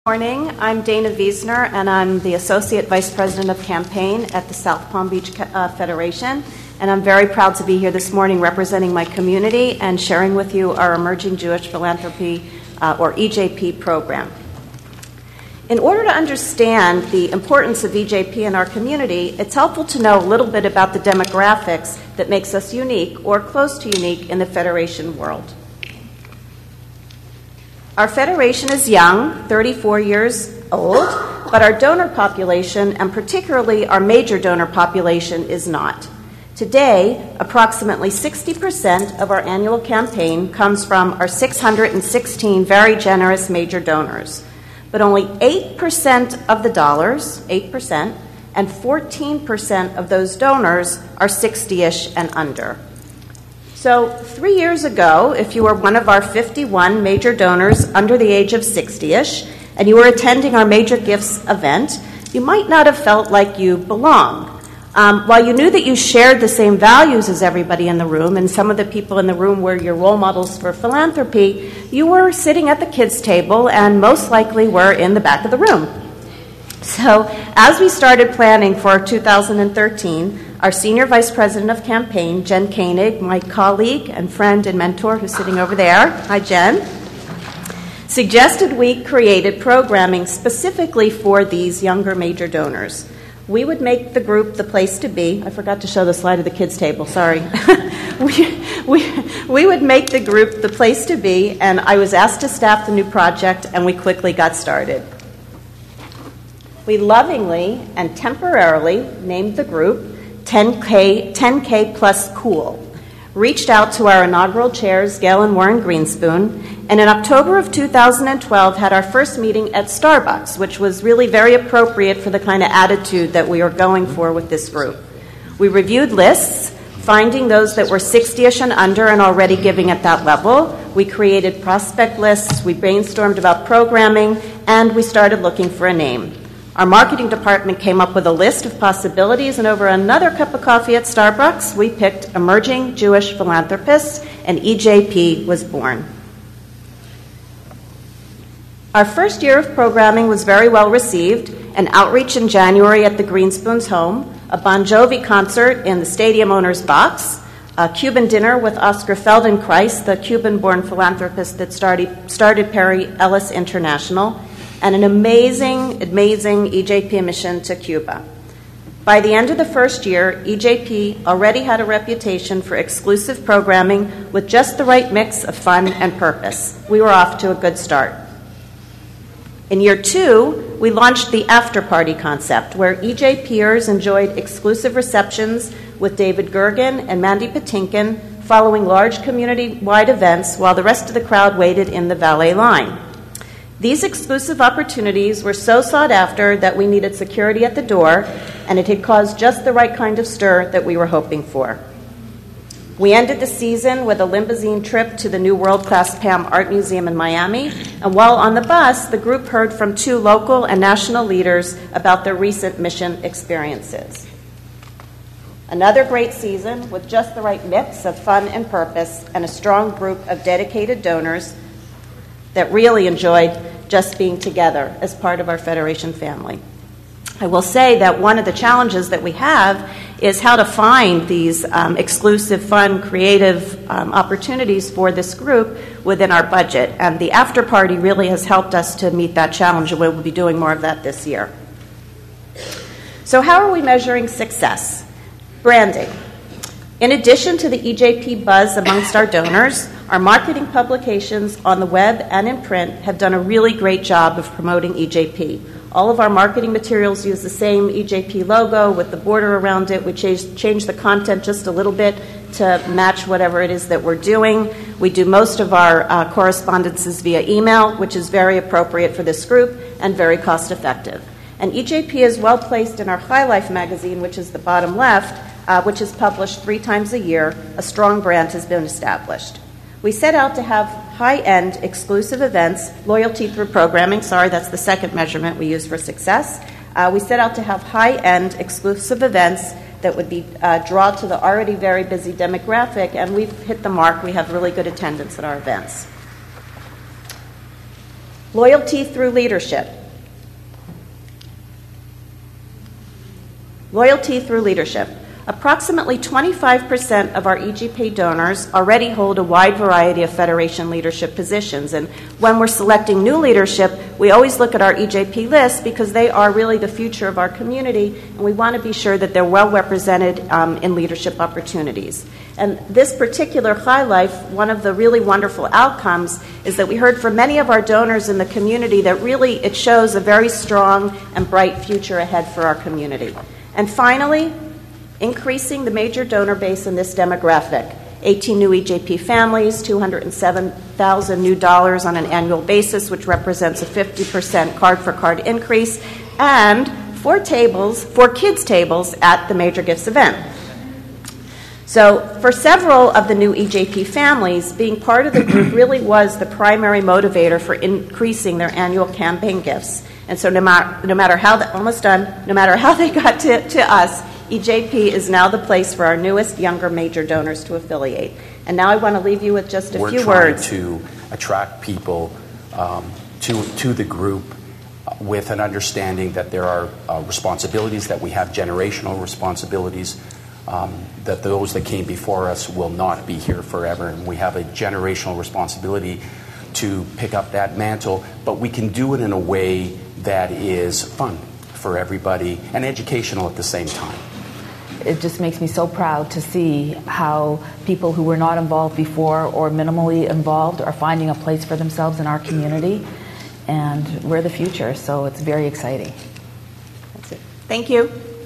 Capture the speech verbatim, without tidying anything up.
Morning. I'm Dana Wiesner, and I'm the Associate Vice President of Campaign at the South Palm Beach uh, Federation, and I'm very proud to be here this morning representing my community and sharing with you our Emerging Jewish Philanthropy, uh, or E J P, program. In order to understand the importance of E J P in our community, it's helpful to know a little bit about the demographics that makes us unique or close to unique in the Federation world. Our Federation is young, thirty-four years old, but our donor population, and particularly our major donor population, is not. Today, approximately sixty percent of our annual campaign comes from our six hundred sixteen very generous major donors, but only eight percent of the dollars, eight percent, and fourteen percent of those donors are sixty-ish and under. So three years ago, if you were one of our fifty-one major donors under the age of sixty-ish, and you were attending our Major Gifts event, you might not have felt like you belonged. Um, while you knew that you shared the same values as everybody in the room, and some of the people in the room were your role models for philanthropy, you were sitting at the kids' table and most likely were in the back of the room. So as we started planning for two thousand thirteen, our Senior Vice President of Campaign, Jen Koenig, my colleague and friend and mentor who's sitting over there, hi Jen, suggested we created programming specifically for these younger major donors. We would make the group the place to be. I forgot to show the slide of the kids' table, sorry. we, we, we would make the group the place to be, and I was asked to staff the new project, and we quickly got started. We lovingly and temporarily named the group ten K, ten K Plus Cool, reached out to our inaugural chairs, Gail and Warren Greenspoon, and in October of two thousand twelve had our first meeting at Starbucks, which was really very appropriate for the kind of attitude that we are going for with this group. We reviewed lists, finding those that were sixty-ish and under and already giving at that level. We created prospect lists, we brainstormed about programming, and we started looking for a name. Our marketing department came up with a list of possibilities, and over another cup of coffee at Starbucks, we picked Emerging Jewish Philanthropists, and E J P was born. Our first year of programming was very well received. An outreach in January at the Greenspoons' home, a Bon Jovi concert in the stadium owner's box, a Cuban dinner with Oscar Feldenkrais, the Cuban-born philanthropist that started, started Perry Ellis International, and an amazing, amazing E J P mission to Cuba. By the end of the first year, E J P already had a reputation for exclusive programming with just the right mix of fun and purpose. We were off to a good start. In year two, we launched the after-party concept, where E J Pers enjoyed exclusive receptions with David Gergen and Mandy Patinkin following large community-wide events while the rest of the crowd waited in the valet line. These exclusive opportunities were so sought after that we needed security at the door, and it had caused just the right kind of stir that we were hoping for. We ended the season with a limousine trip to the new world-class P A M Art Museum in Miami, and while on the bus, the group heard from two local and national leaders about their recent mission experiences. Another great season with just the right mix of fun and purpose and a strong group of dedicated donors that really enjoyed just being together as part of our Federation family. I will say that one of the challenges that we have is how to find these um, exclusive, fun, creative um, opportunities for this group within our budget. And the after party really has helped us to meet that challenge, and we'll be doing more of that this year. So how are we measuring success? Branding. In addition to the E J P buzz amongst our donors, our marketing publications on the web and in print have done a really great job of promoting E J P. All of our marketing materials use the same E J P logo with the border around it. We changed, changed the content just a little bit to match whatever it is that we're doing. We do most of our uh, correspondences via email, which is very appropriate for this group and very cost effective. And E J P is well placed in our High Life magazine, which is the bottom left, uh, which is published three times a year. A strong brand has been established. We set out to have high-end exclusive events, loyalty through programming, sorry, that's the second measurement we use for success. Uh, we set out to have high-end exclusive events that would be uh, draw to the already very busy demographic, and we've hit the mark. We have really good attendance at our events. Loyalty through leadership. Loyalty through leadership. Approximately twenty-five percent of our E G P donors already hold a wide variety of Federation leadership positions. And when we're selecting new leadership, we always look at our E J P list because they are really the future of our community, and we want to be sure that they're well represented um, in leadership opportunities. And this particular High Life, one of the really wonderful outcomes is that we heard from many of our donors in the community that really it shows a very strong and bright future ahead for our community. And finally, increasing the major donor base in this demographic. eighteen new E J P families, two hundred seven thousand new dollars on an annual basis, which represents a fifty percent card-for-card increase, and four tables, four kids' tables at the Major Gifts event. So for several of the new E J P families, being part of the group really was the primary motivator for increasing their annual campaign gifts. And so no, ma- no matter how, the, almost done, no matter how they got to, to us, E J P is now the place for our newest, younger major donors to affiliate. And now I want to leave you with just a We're few trying words. to attract people um, to, to the group with an understanding that there are uh, responsibilities, that we have generational responsibilities, um, that those that came before us will not be here forever, and we have a generational responsibility to pick up that mantle, but we can do it in a way that is fun for everybody and educational at the same time. It just makes me so proud to see how people who were not involved before or minimally involved are finding a place for themselves in our community, and we're the future, so it's very exciting. That's it. Thank you.